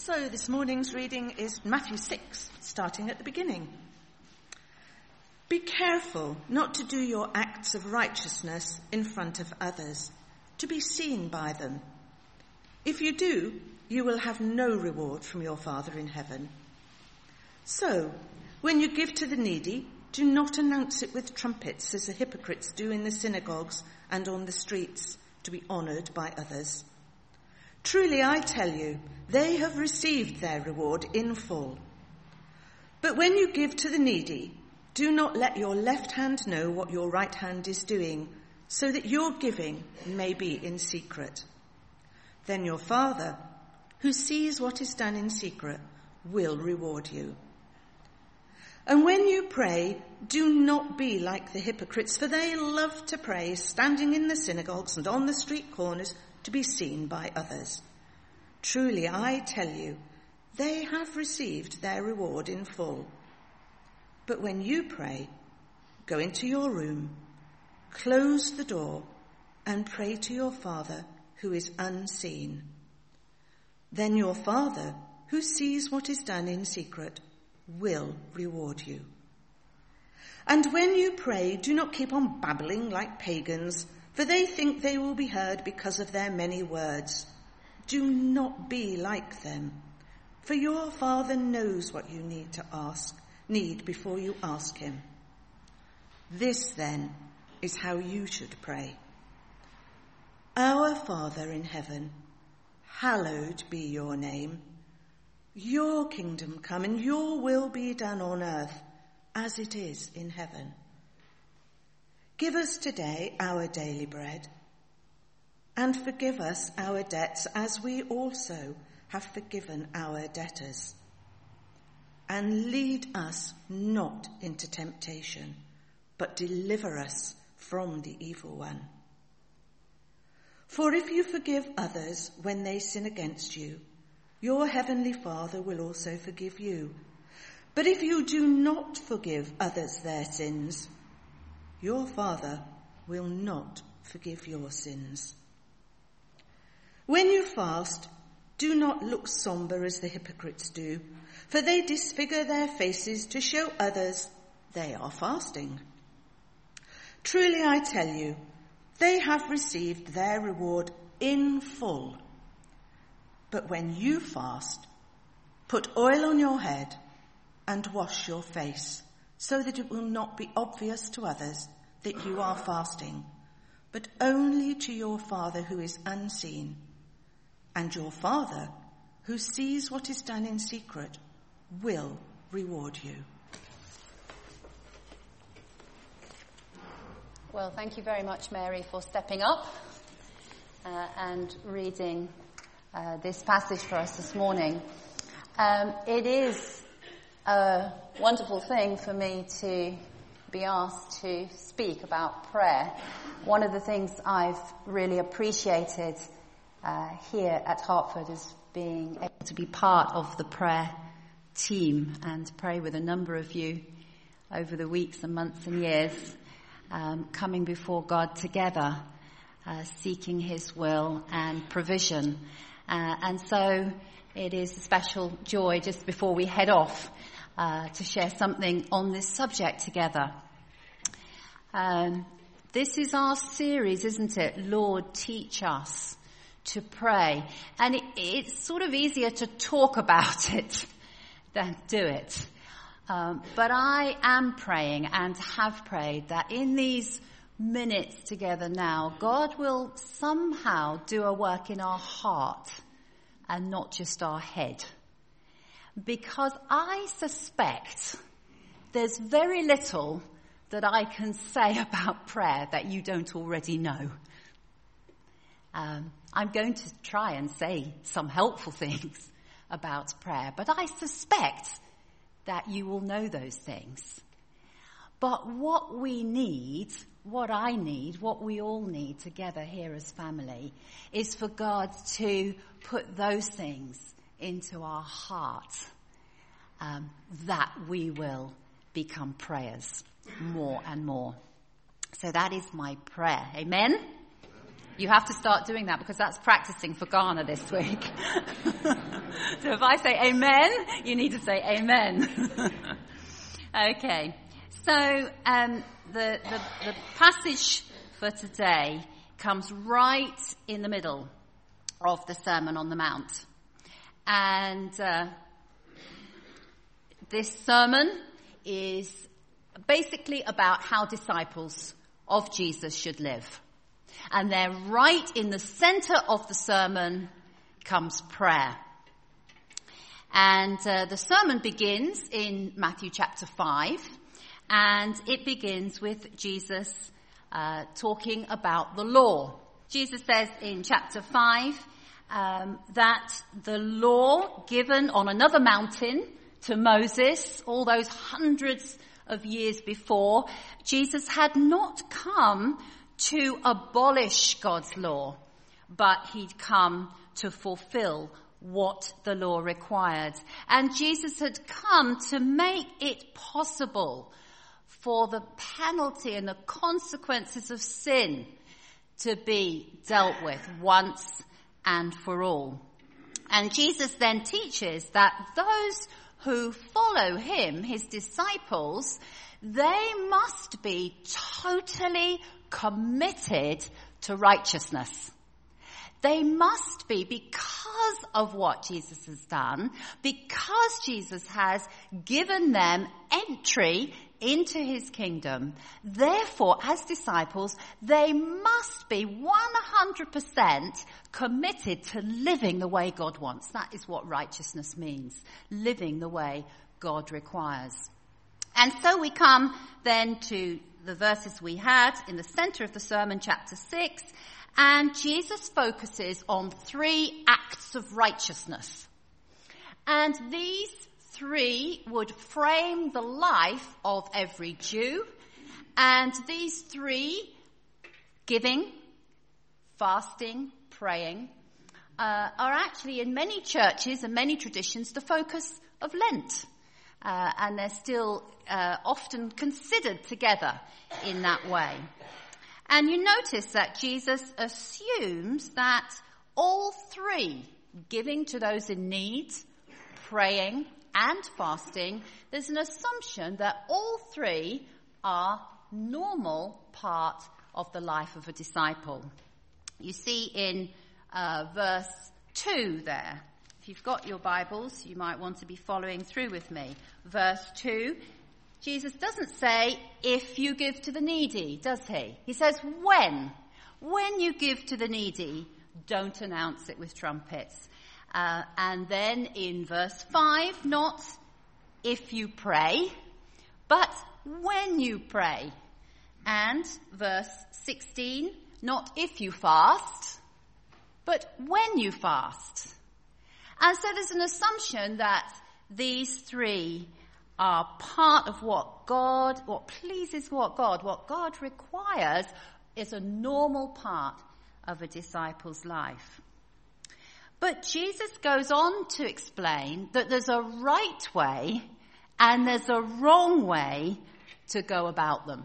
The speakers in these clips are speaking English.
So this morning's reading is Matthew 6, starting at the beginning. Be careful not to do your acts of righteousness in front of others, to be seen by them. If you do, you will have no reward from your Father in heaven. So, when you give to the needy, do not announce it with trumpets as the hypocrites do in the synagogues and on the streets, to be honoured by others. Truly, I tell you, they have received their reward in full. But when you give to the needy, do not let your left hand know what your right hand is doing, so that your giving may be in secret. Then your Father, who sees what is done in secret, will reward you. And when you pray, do not be like the hypocrites, for they love to pray standing in the synagogues and on the street corners to be seen by others. Truly, I tell you, they have received their reward in full. But when you pray, go into your room, close the door, and pray to your Father who is unseen. Then your Father, who sees what is done in secret, will reward you. And when you pray, do not keep on babbling like pagans, for they think they will be heard because of their many words. Do not be like them, for your Father knows what you need before you ask him. This, then, is how you should pray. Our Father in heaven, hallowed be your name. Your kingdom come and your will be done on earth as it is in heaven. Give us today our daily bread, and forgive us our debts as we also have forgiven our debtors. And lead us not into temptation, but deliver us from the evil one. For if you forgive others when they sin against you, your heavenly Father will also forgive you. But if you do not forgive others their sins, your Father will not forgive your sins. When you fast, do not look somber as the hypocrites do, for they disfigure their faces to show others they are fasting. Truly, I tell you, they have received their reward in full. But when you fast, put oil on your head and wash your face, so that it will not be obvious to others that you are fasting, but only to your Father who is unseen. And your Father, who sees what is done in secret, will reward you. Well, thank you very much, Mary, for stepping up and reading this passage for us this morning. It is a wonderful thing for me to be asked to speak about prayer. One of the things I've really appreciated here at Hartford is being able to be part of the prayer team and pray with a number of you over the weeks and months and years, coming before God together, seeking his will and provision. And so it is a special joy just before we head off to share something on this subject together. This is our series, isn't it? Lord, teach us to pray. And it's sort of easier to talk about it than do it. But I am praying and have prayed that in these minutes together now, God will somehow do a work in our heart and not just our head. Because I suspect there's very little that I can say about prayer that you don't already know. I'm going to try and say some helpful things about prayer, but I suspect that you will know those things. But what we need, what I need, what we all need together here as family, is for God to put those things into our heart, that we will become prayers more and more. So that is my prayer. Amen? You have to start doing that because that's practicing for Ghana this week. So if I say amen, you need to say amen. Okay. So the passage for today comes right in the middle of the Sermon on the Mount. And this sermon is basically about how disciples of Jesus should live. And then right in the center of the sermon comes prayer. And the sermon begins in Matthew chapter 5, and it begins with Jesus talking about the law. Jesus says in chapter 5 that the law given on another mountain to Moses, all those hundreds of years before, Jesus had not come to abolish God's law, but he'd come to fulfill what the law required. And Jesus had come to make it possible for the penalty and the consequences of sin to be dealt with once and for all. And Jesus then teaches that those who follow him, his disciples, they must be totally committed to righteousness. They must be, because of what Jesus has done, because Jesus has given them entry into his kingdom. Therefore, as disciples, they must be 100% committed to living the way God wants. That is what righteousness means, living the way God requires. And so we come then to the verses we had in the center of the sermon, chapter 6, and Jesus focuses on 3 acts of righteousness. And these 3 would frame the life of every Jew. And these 3, giving, fasting, praying, are actually in many churches and many traditions the focus of Lent. And they're still often considered together in that way. And you notice that Jesus assumes that all 3, giving to those in need, praying, and fasting, there's an assumption that all 3 are normal part of the life of a disciple. You see in verse 2 there. If you've got your Bibles, you might want to be following through with me. Verse 2, Jesus doesn't say, if you give to the needy, does he? He says, when. When you give to the needy, don't announce it with trumpets. And then in verse 5, not if you pray, but when you pray. And verse 16, not if you fast, but when you fast. And so there's an assumption that these 3 are part of what pleases what God requires is a normal part of a disciple's life. But Jesus goes on to explain that there's a right way and there's a wrong way to go about them.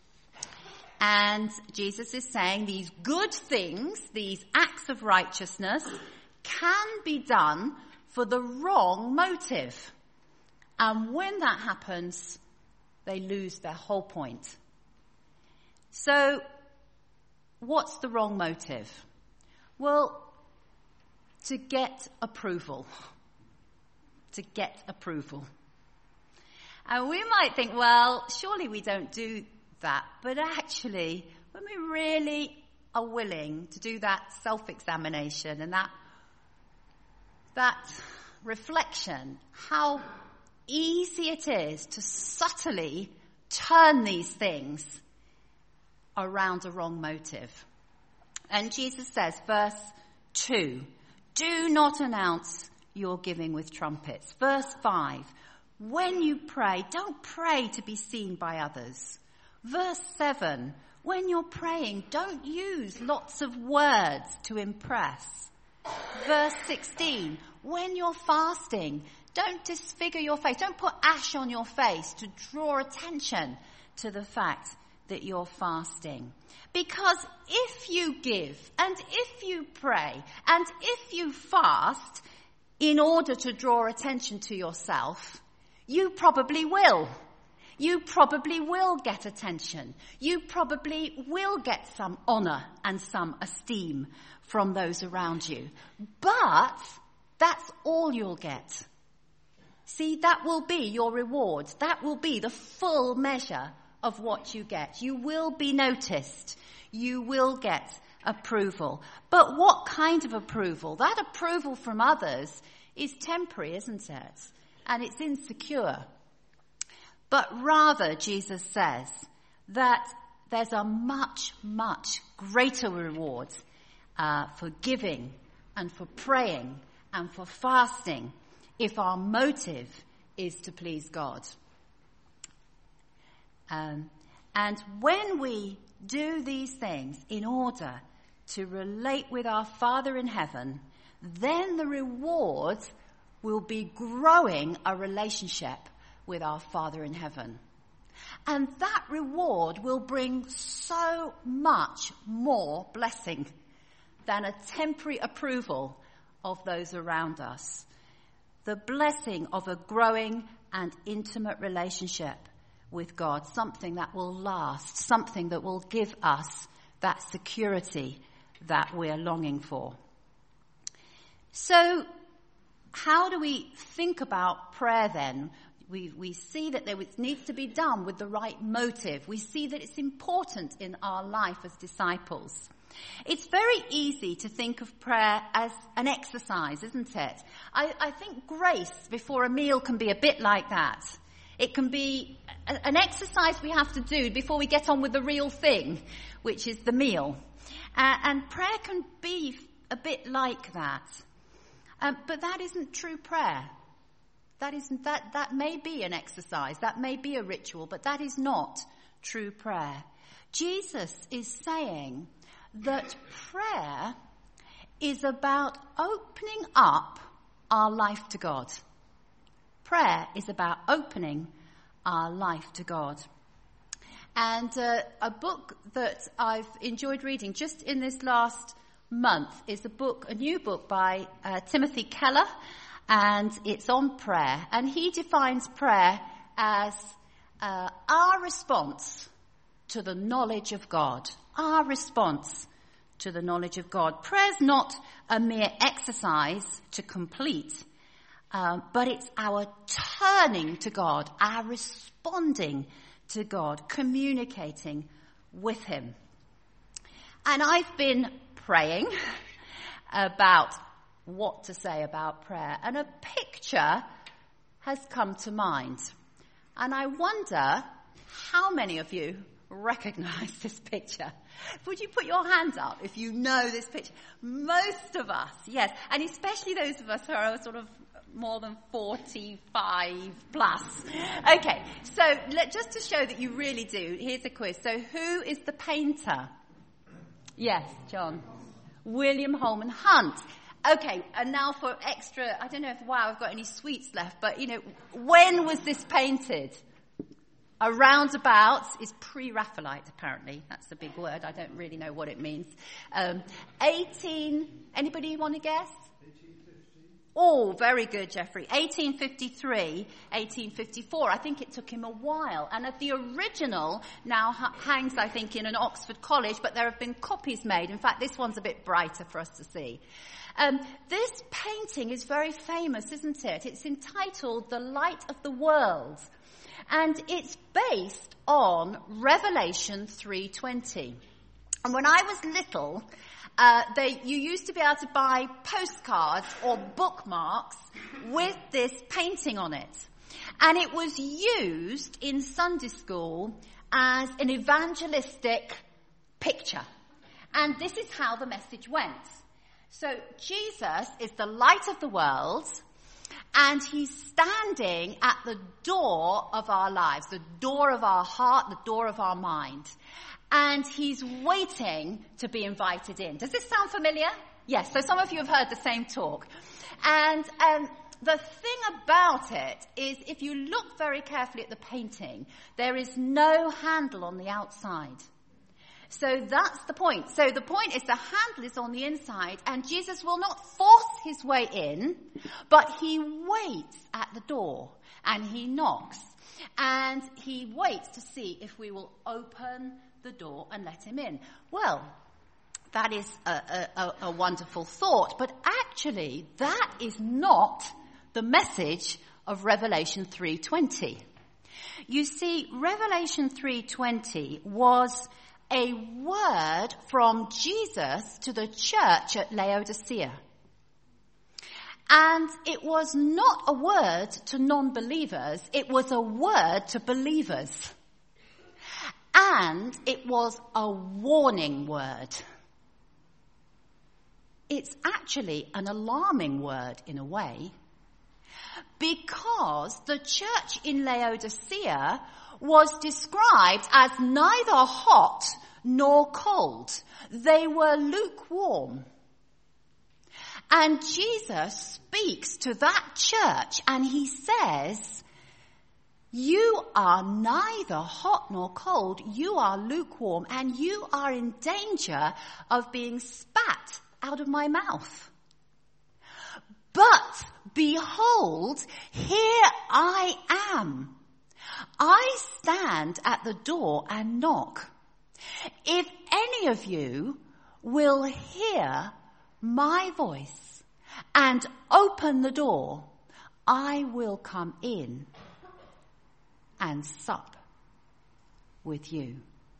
And Jesus is saying these good things, these acts of righteousness, can be done for the wrong motive. And when that happens, they lose their whole point. So, what's the wrong motive? Well, to get approval. To get approval. And we might think, well, surely we don't do that. But actually, when we really are willing to do that self-examination and that reflection, how easy it is to subtly turn these things around a wrong motive. And Jesus says, verse 2, do not announce your giving with trumpets. Verse 5, when you pray, don't pray to be seen by others. Verse 7, when you're praying, don't use lots of words to impress. Verse 16, when you're fasting, don't disfigure your face. Don't put ash on your face to draw attention to the fact that you're fasting. Because if you give, and if you pray, and if you fast, in order to draw attention to yourself, you probably will. You probably will get attention. You probably will get some honor and some esteem from those around you. But that's all you'll get. See, that will be your reward. That will be the full measure of what you get. You will be noticed. You will get approval. But what kind of approval? That approval from others is temporary, isn't it? And it's insecure. But rather, Jesus says that there's a much, much greater reward for giving and for praying and for fasting if our motive is to please God. And when we do these things in order to relate with our Father in heaven, then the reward will be growing a relationship with our Father in heaven. And that reward will bring so much more blessing than a temporary approval of those around us. The blessing of a growing and intimate relationship with God, something that will last, something that will give us that security that we're longing for. So, how do we think about prayer then? We see that it needs to be done with the right motive. We see that it's important in our life as disciples. It's very easy to think of prayer as an exercise, isn't it? I think grace before a meal can be a bit like that. It can be an exercise we have to do before we get on with the real thing, which is the meal. And prayer can be a bit like that. But that isn't true prayer. That may be an exercise, that may be a ritual, but that is not true prayer. Jesus is saying that prayer is about opening up our life to God. Prayer is about opening our life to God. And a book that I've enjoyed reading just in this last month is a new book by Timothy Keller, and it's on prayer. And he defines prayer as our response to the knowledge of God. Our response to the knowledge of God. Prayer's not a mere exercise to complete, but it's our turning to God, our responding to God, communicating with him. And I've been praying about what to say about prayer, and a picture has come to mind. And I wonder how many of you recognize this picture. Would you put your hands up if you know this picture? Most of us, yes, and especially those of us who are sort of more than 45 plus. Okay, so just to show that you really do, here's a quiz. So who is the painter? Yes, John. William Holman Hunt. Okay, and now for extra, I don't know if, I've got any sweets left, but, when was this painted? Around about is pre-Raphaelite, apparently. That's a big word. I don't really know what it means. anybody want to guess? 1850. Oh, very good, Jeffrey. 1853, 1854. I think it took him a while. And the original now hangs, I think, in an Oxford college, but there have been copies made. In fact, this one's a bit brighter for us to see. This painting is very famous, isn't it? It's entitled The Light of the World. And it's based on Revelation 3:20. And when I was little, you used to be able to buy postcards or bookmarks with this painting on it. And it was used in Sunday school as an evangelistic picture. And this is how the message went. So Jesus is the light of the world, and he's standing at the door of our lives, the door of our heart, the door of our mind. And he's waiting to be invited in. Does this sound familiar? Yes, so some of you have heard the same talk. And the thing about it is, if you look very carefully at the painting, there is no handle on the outside. So that's the point. So the point is the handle is on the inside, and Jesus will not force his way in, but he waits at the door and he knocks. And he waits to see if we will open the door and let him in. Well, that is a wonderful thought, but actually that is not the message of Revelation 3:20. You see, Revelation 3:20 was a word from Jesus to the church at Laodicea. And it was not a word to non-believers, it was a word to believers. And it was a warning word. It's actually an alarming word in a way, because the church in Laodicea was described as neither hot nor cold. They were lukewarm. And Jesus speaks to that church and he says, you are neither hot nor cold, you are lukewarm, and you are in danger of being spat out of my mouth. But behold, here I am. I stand at the door and knock. If any of you will hear my voice and open the door, I will come in and sup with you.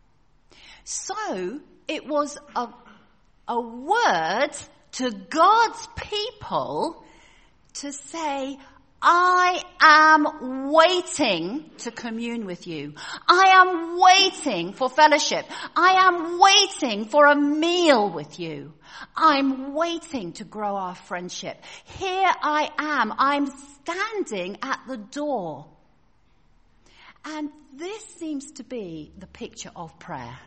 So it was a word to God's people to say, I am waiting to commune with you. I am waiting for fellowship. I am waiting for a meal with you. I'm waiting to grow our friendship. Here I am. I'm standing at the door. And this seems to be the picture of prayer.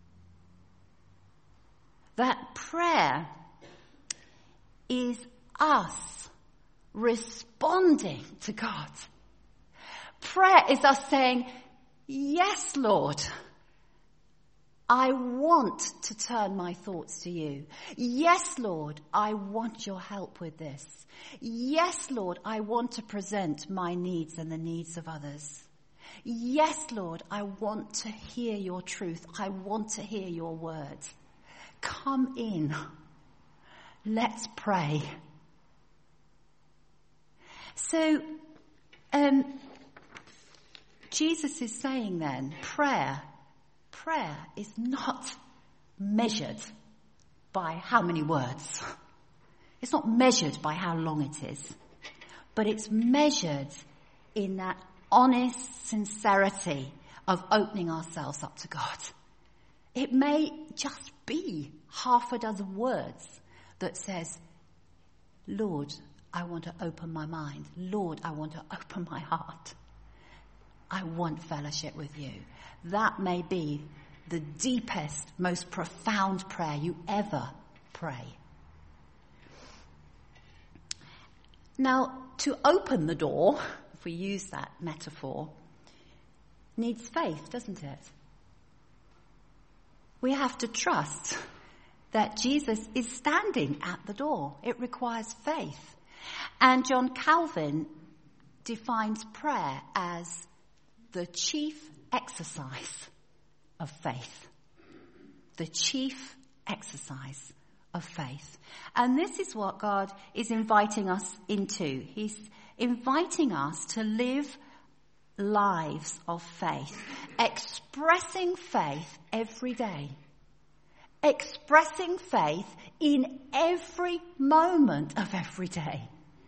That prayer is us responding to God. Prayer is us saying, yes, Lord, I want to turn my thoughts to you. Yes, Lord, I want your help with this. Yes, Lord, I want to present my needs and the needs of others. Yes, Lord, I want to hear your truth. I want to hear your word. Come in. Let's pray. So, Jesus is saying then, prayer is not measured by how many words. It's not measured by how long it is. But it's measured in that honest sincerity of opening ourselves up to God. It may just be half a dozen words that says, Lord, I want to open my mind. Lord, I want to open my heart. I want fellowship with you. That may be the deepest, most profound prayer you ever pray. Now, to open the door, if we use that metaphor, needs faith, doesn't it? We have to trust that Jesus is standing at the door. It requires faith. And John Calvin defines prayer as the chief exercise of faith. The chief exercise of faith. And this is what God is inviting us into. He's inviting us to live lives of faith, expressing faith every day. Expressing faith in every moment of every day.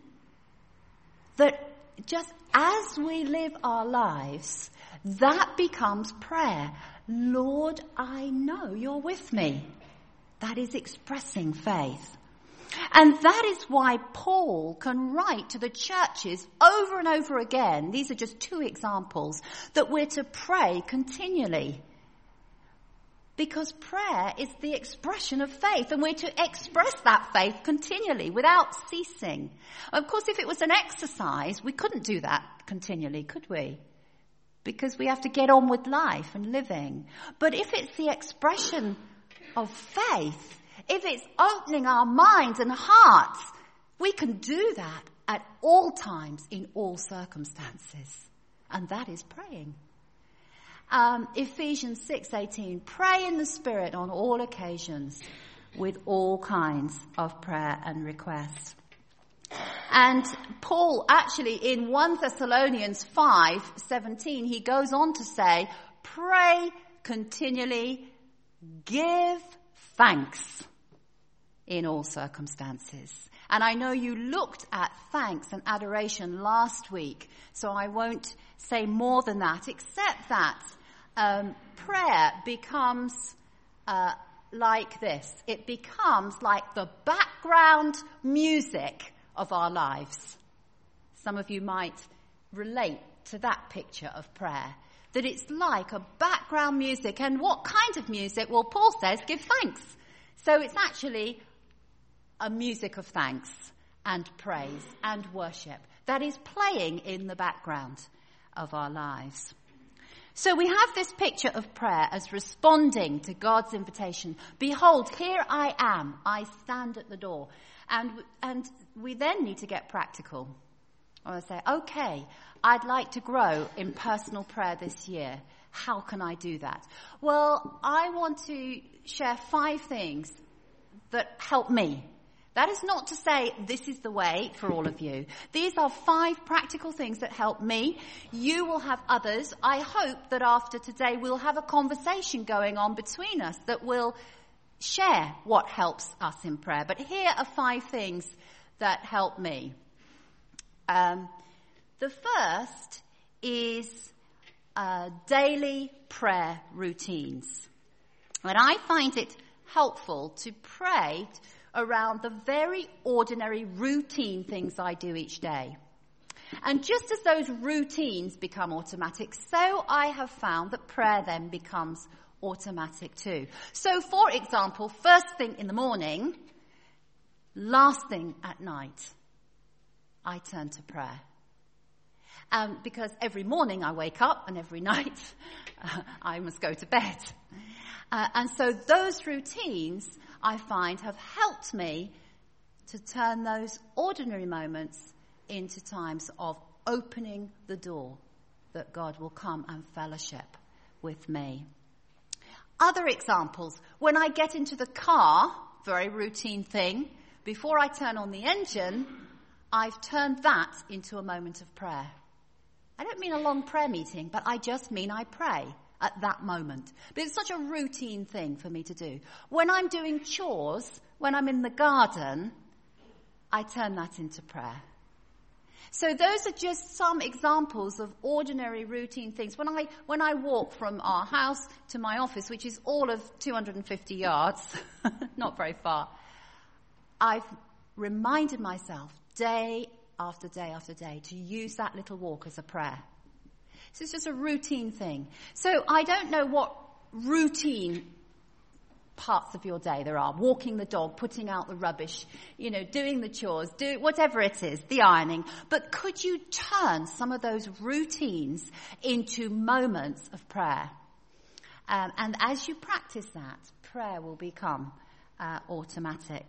That just as we live our lives, that becomes prayer. Lord, I know you're with me. That is expressing faith. And that is why Paul can write to the churches over and over again, these are just two examples, that we're to pray continually. Because prayer is the expression of faith, and we're to express that faith continually without ceasing. Of course, if it was an exercise, we couldn't do that continually, could we? because we have to get on with life and living. But if it's the expression of faith, if it's opening our minds and hearts, we can do that at all times, in all circumstances. And that is praying. Ephesians 6:18, pray in the Spirit on all occasions with all kinds of prayer and request. And Paul actually in 1 Thessalonians 5:17, he goes on to say, pray continually, give thanks in all circumstances. And I know you looked at thanks and adoration last week, so I won't say more than that, except that prayer becomes like this. It becomes like the background music of our lives. Some of you might relate to that picture of prayer, that it's like a background music. And what kind of music? Well, Paul says, give thanks. So it's actually a music of thanks and praise and worship that is playing in the background of our lives. So we have this picture of prayer as responding to God's invitation. Behold, here I am. I stand at the door. And we then need to get practical. I say, okay, I'd like to grow in personal prayer this year. How can I do that? Well, I want to share 5 things that help me. That is not to say this is the way for all of you. These are 5 practical things that help me. You will have others. I hope that after today we'll have a conversation going on between us that will share what helps us in prayer. But here are 5 things that help me. The first is daily prayer routines. And I find it helpful to pray around the very ordinary routine things I do each day. And just as those routines become automatic, so I have found that prayer then becomes automatic too. So, for example, first thing in the morning, last thing at night, I turn to prayer. Because every morning I wake up and every night I must go to bed. And so those routines, I find, have helped me to turn those ordinary moments into times of opening the door that God will come and fellowship with me. Other examples, when I get into the car, very routine thing, before I turn on the engine, I've turned that into a moment of prayer. I don't mean a long prayer meeting, but I just mean I pray at that moment. But it's such a routine thing for me to do. When I'm doing chores, when I'm in the garden, I turn that into prayer. So those are just some examples of ordinary routine things. When I walk from our house to my office, which is all of 250 yards, not very far, I've reminded myself day after day after day to use that little walk as a prayer. So it's just a routine thing. So I don't know what routine parts of your day there are. Walking the dog, putting out the rubbish, doing the chores, whatever it is, the ironing. But could you turn some of those routines into moments of prayer? And as you practice that, prayer will become automatic.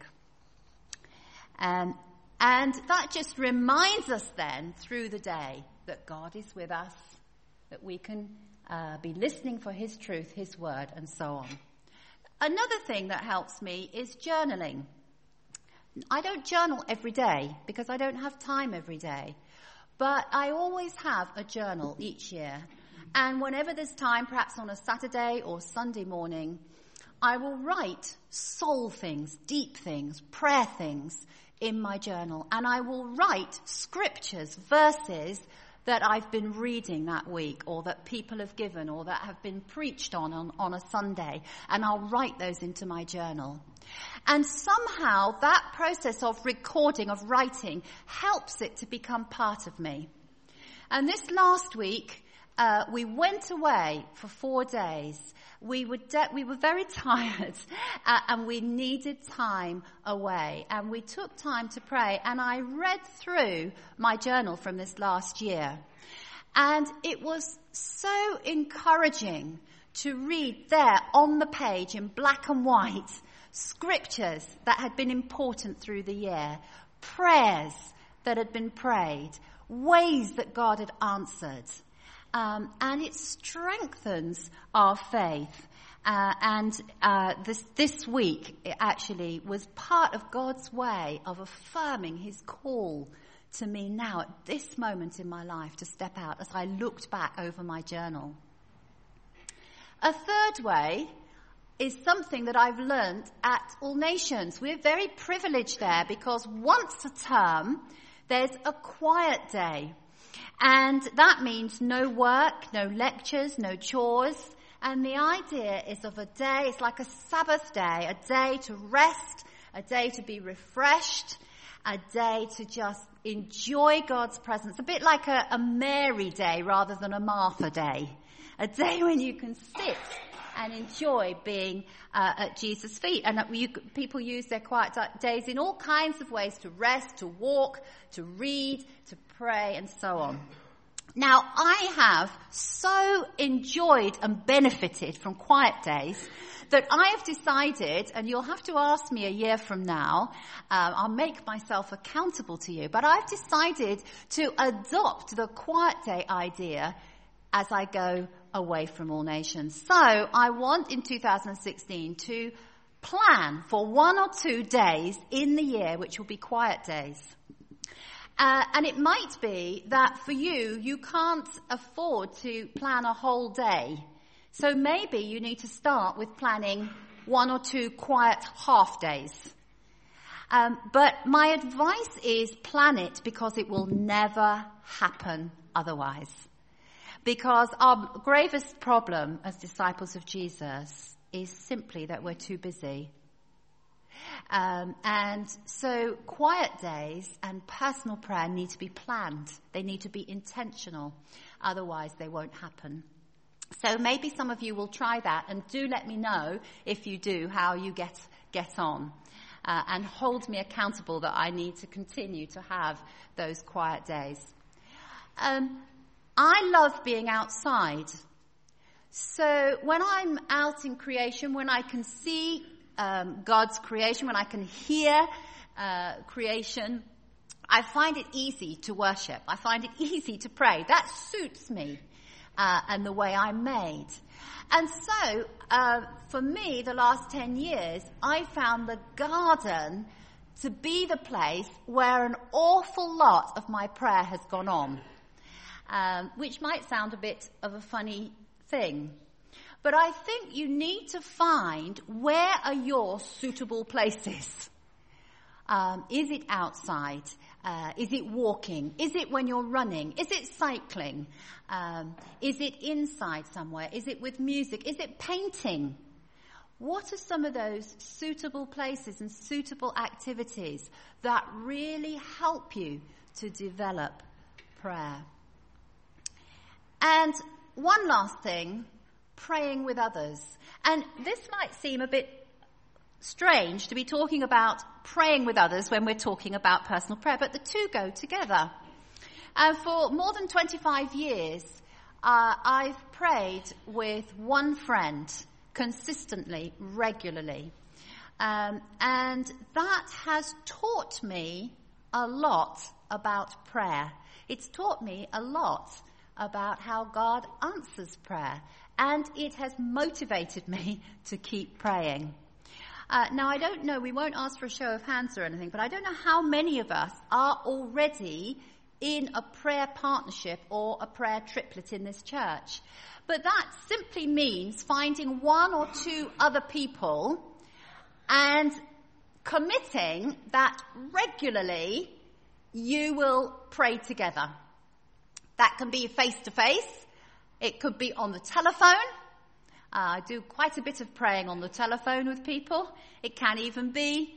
And that just reminds us then through the day that God is with us, that we can be listening for his truth, his word, and so on. Another thing that helps me is journaling. I don't journal every day because I don't have time every day. But I always have a journal each year. And whenever there's time, perhaps on a Saturday or Sunday morning, I will write soul things, deep things, prayer things in my journal. And I will write scriptures, verses that I've been reading that week, or that people have given, or that have been preached on a Sunday, and I'll write those into my journal. And somehow that process of recording, of writing, helps it to become part of me. And this last week, we went away for 4 days. We were very tired, and we needed time away. And we took time to pray, and I read through my journal from this last year. And it was so encouraging to read there on the page in black and white scriptures that had been important through the year, prayers that had been prayed, ways that God had answered. And it strengthens our faith. This week, it actually was part of God's way of affirming his call to me now at this moment in my life to step out as I looked back over my journal. A third way is something that I've learned at All Nations. We're very privileged there because once a term, there's a quiet day. And that means no work, no lectures, no chores. And the idea is of a day, it's like a Sabbath day, a day to rest, a day to be refreshed, a day to just enjoy God's presence. A bit like a Mary day rather than a Martha day. A day when you can sit and enjoy being at Jesus' feet. And people use their quiet days in all kinds of ways, to rest, to walk, to read, to pray, and so on. Now, I have so enjoyed and benefited from quiet days that I have decided, and you'll have to ask me a year from now, I'll make myself accountable to you, but I've decided to adopt the quiet day idea as I go away from All Nations. So I want in 2016 to plan for 1 or 2 days in the year which will be quiet days. And it might be that for you, you can't afford to plan a whole day. So maybe you need to start with planning 1 or 2 quiet half days. But my advice is plan it because it will never happen otherwise. Because our gravest problem as disciples of Jesus is simply that we're too busy. And so quiet days and personal prayer need to be planned. They need to be intentional. Otherwise, they won't happen. So maybe some of you will try that, and do let me know if you do how you get on. And hold me accountable that I need to continue to have those quiet days. I love being outside. So when I'm out in creation, when I can see God's creation, when I can hear creation, I find it easy to worship. I find it easy to pray. That suits me and the way I'm made. And so, for me, the last 10 years, I found the garden to be the place where an awful lot of my prayer has gone on, which might sound a bit of a funny thing. But I think you need to find where are your suitable places. Is it outside? Is it walking? Is it when you're running? Is it cycling? Is it inside somewhere? Is it with music? Is it painting? What are some of those suitable places and suitable activities that really help you to develop prayer? And one last thing, praying with others. And this might seem a bit strange to be talking about praying with others when we're talking about personal prayer, but the two go together. And for more than 25 years, I've prayed with one friend consistently, regularly. And that has taught me a lot about prayer. It's taught me a lot about how God answers prayer. And it has motivated me to keep praying. Now, I don't know, we won't ask for a show of hands or anything, but I don't know how many of us are already in a prayer partnership or a prayer triplet in this church. But that simply means finding 1 or 2 other people and committing that regularly you will pray together. That can be face-to-face. It could be on the telephone. I do quite a bit of praying on the telephone with people. It can even be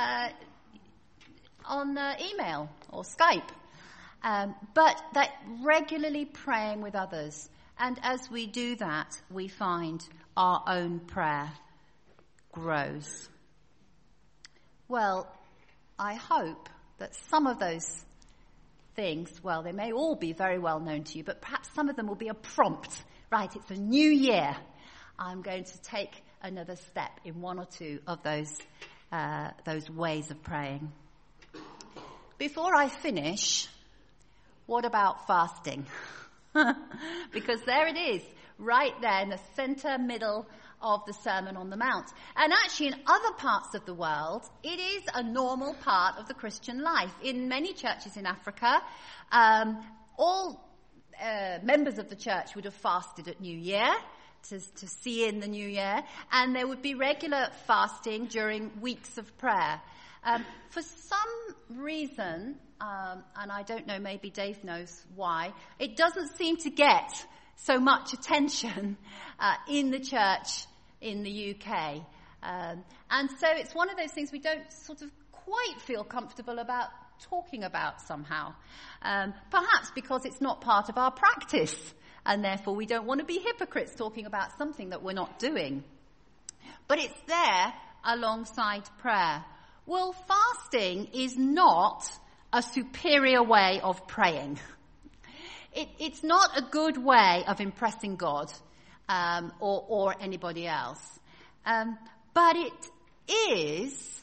on email or Skype. But that regularly praying with others. And as we do that, we find our own prayer grows. Well, I hope that some of those things, well, they may all be very well known to you, but perhaps some of them will be a prompt. Right, it's a new year. I'm going to take another step in one or two of those ways of praying. Before I finish, what about fasting? Because there it is, right there in the center middle of the Sermon on the Mount. And actually in other parts of the world, it is a normal part of the Christian life. In many churches in Africa, all members of the church would have fasted at New Year to see in the new year, and there would be regular fasting during weeks of prayer. For some reason, and I don't know, maybe Dave knows why, it doesn't seem to get so much attention in the church in the UK. And so it's one of those things we don't sort of quite feel comfortable about talking about somehow. Perhaps because it's not part of our practice, and therefore we don't want to be hypocrites talking about something that we're not doing. But it's there alongside prayer. Well, fasting is not a superior way of praying. It's not a good way of impressing God or anybody else. But it is,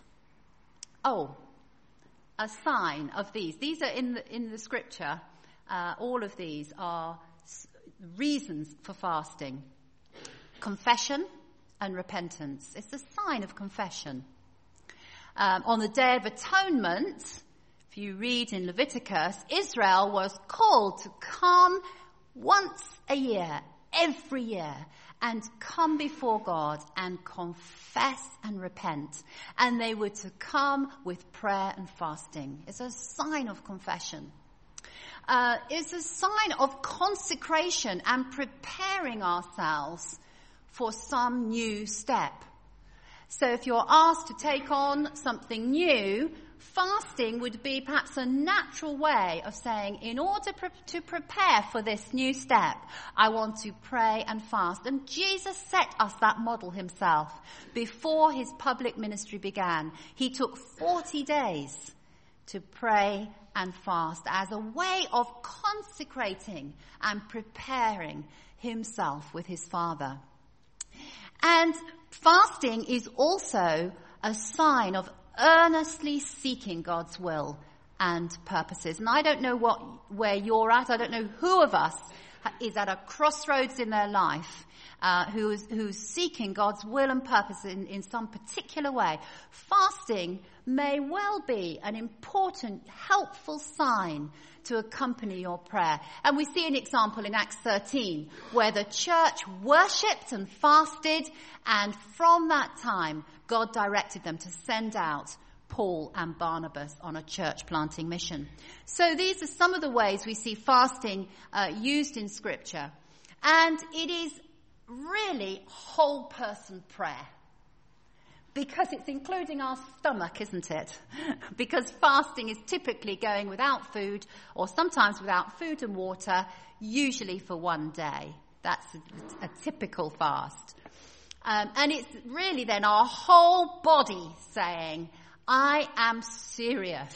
a sign of these. These are in the scripture. All of these are reasons for fasting. Confession and repentance. It's a sign of confession. On the Day of Atonement, if you read in Leviticus, Israel was called to come once a year, every year, and come before God and confess and repent. And they were to come with prayer and fasting. It's a sign of confession. It's a sign of consecration and preparing ourselves for some new step. So if you're asked to take on something new, fasting would be perhaps a natural way of saying, in order to prepare for this new step, I want to pray and fast. And Jesus set us that model himself. Before his public ministry began, he took 40 days to pray and fast as a way of consecrating and preparing himself with his Father. And fasting is also a sign of earnestly seeking God's will and purposes. And I don't know where you're at. I don't know who of us is at a crossroads in their life, who's seeking God's will and purpose in some particular way. Fasting may well be an important, helpful sign to accompany your prayer. And we see an example in Acts 13 where the church worshipped and fasted, and from that time God directed them to send out Paul and Barnabas on a church planting mission. So these are some of the ways we see fasting used in Scripture. And it is really whole person prayer. Because it's including our stomach, isn't it? Because fasting is typically going without food, or sometimes without food and water, usually for one day. That's a typical fast. And it's really then our whole body saying, I am serious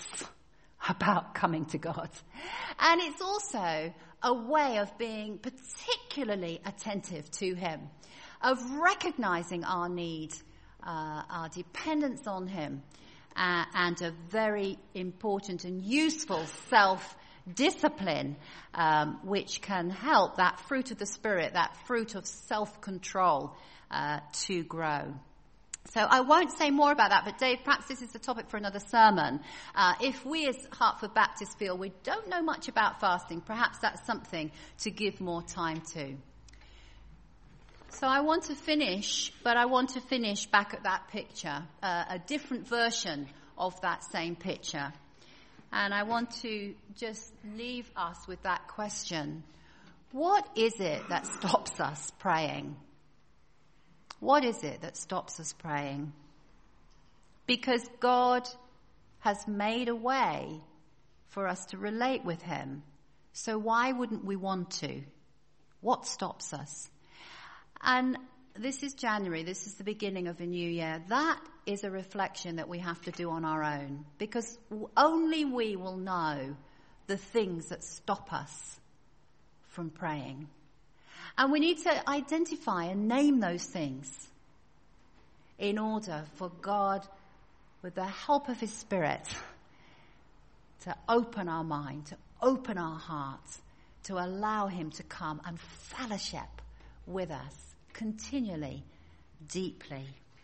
about coming to God. And it's also a way of being particularly attentive to him, of recognizing our need, our dependence on him, and a very important and useful self-discipline, which can help that fruit of the Spirit, that fruit of self-control, to grow. So I won't say more about that, but Dave, perhaps this is the topic for another sermon. If we as Hartford Baptist feel we don't know much about fasting, perhaps that's something to give more time to. So I want to finish, but I want to finish back at that picture, a different version of that same picture. And I want to just leave us with that question. What is it that stops us praying? What is it that stops us praying? Because God has made a way for us to relate with him. So why wouldn't we want to? What stops us? And this is January. This is the beginning of a new year. That is a reflection that we have to do on our own. Because only we will know the things that stop us from praying. And we need to identify and name those things in order for God, with the help of his Spirit, to open our mind, to open our hearts, to allow him to come and fellowship with us continually, deeply.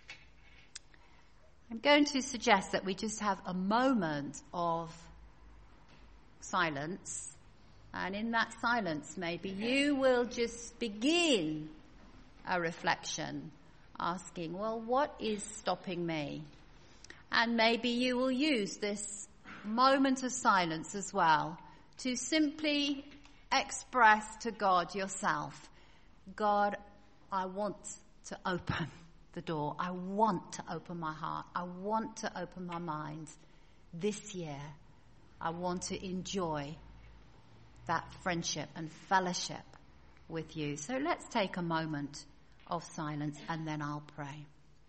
I'm going to suggest that we just have a moment of silence. And in that silence, maybe you will just begin a reflection, asking, well, what is stopping me? And maybe you will use this moment of silence as well to simply express to God yourself, God, I want to open the door. I want to open my heart. I want to open my mind this year. I want to enjoy that friendship and fellowship with you. So let's take a moment of silence and then I'll pray.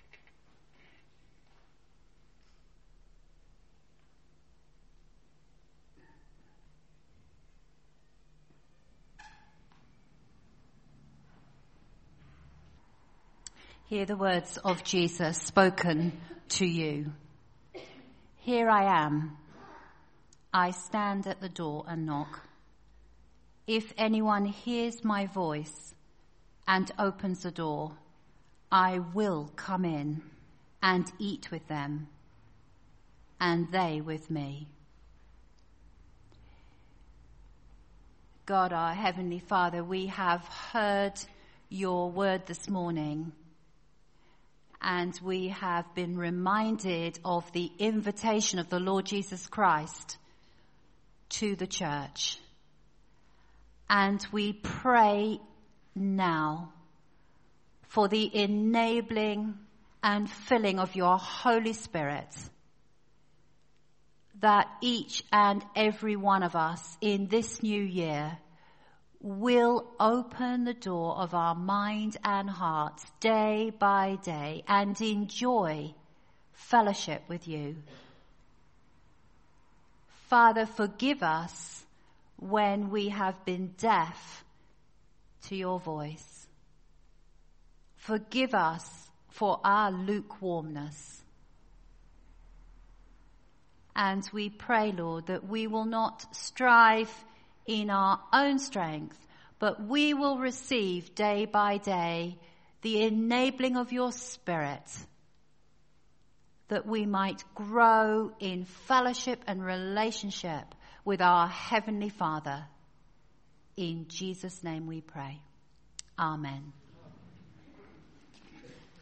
Hear the words of Jesus spoken to you. Here I am. I stand at the door and knock. If anyone hears my voice and opens the door, I will come in and eat with them, and they with me. God, our Heavenly Father, we have heard your word this morning, and we have been reminded of the invitation of the Lord Jesus Christ to the church. And we pray now for the enabling and filling of your Holy Spirit, that each and every one of us in this new year will open the door of our mind and heart day by day and enjoy fellowship with you. Father, forgive us when we have been deaf to your voice. Forgive us for our lukewarmness. And we pray, Lord, that we will not strive in our own strength, but we will receive day by day the enabling of your Spirit, that we might grow in fellowship and relationship with our Heavenly Father. In Jesus' name we pray. Amen.